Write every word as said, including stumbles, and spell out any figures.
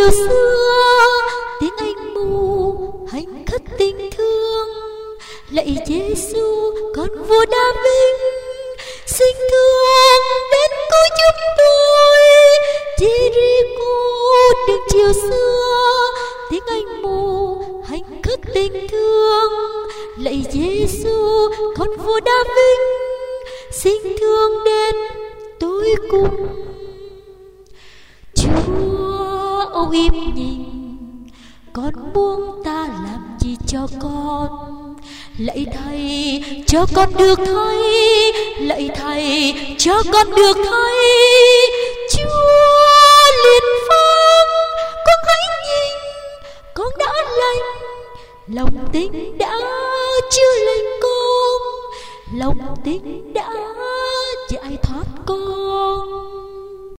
chiều xưa, tiếng anh mù hành khất tình thương. Lạy Giêsu con vua David, xin thương đến cứu chúng tôi. Jericho đường chiều xưa, tiếng anh mù hành khất tình thương. Lạy Giêsu con vua David, xin thương đến tôi cùng. Chúa âu im nhìn, con muốn ta làm gì cho con? Lạy Thầy cho con được thấy, lạy Thầy cho con được thấy